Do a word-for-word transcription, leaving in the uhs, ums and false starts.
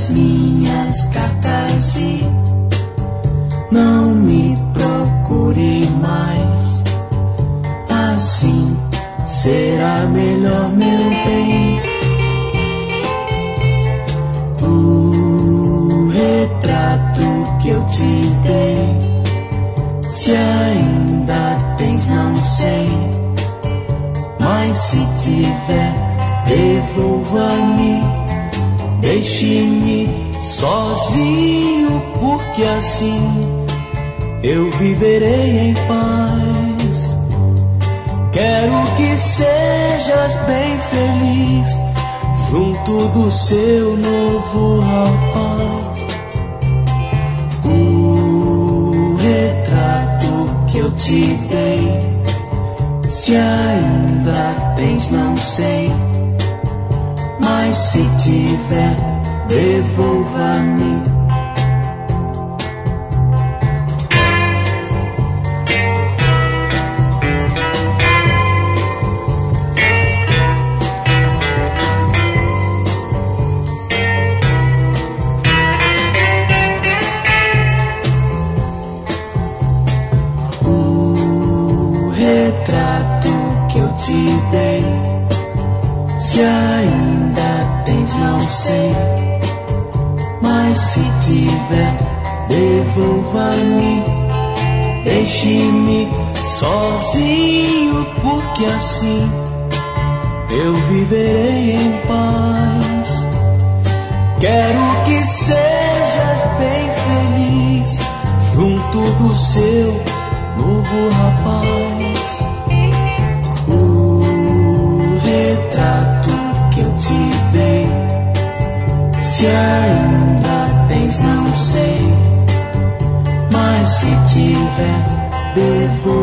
as minhas cartas e não me procure mais. Assim será melhor, meu bem. O retrato que eu te dei, se ainda tens, não sei, mas se tiver, devolva-me. Deixe-me sozinho, porque assim eu viverei em paz. Quero que sejas bem feliz junto do seu novo rapaz. O retrato que eu te dei, se ainda tens, não sei, mas se tiver, devolva-me. O retrato que eu te dei, se ainda tens, não sei, mas se tiver, devolva-me. Deixe-me sozinho, porque assim eu viverei em paz. Quero que sejas bem feliz junto do seu novo rapaz. O retrato que eu te dei, se ainda tens, não sei, mas se tiver, devolva.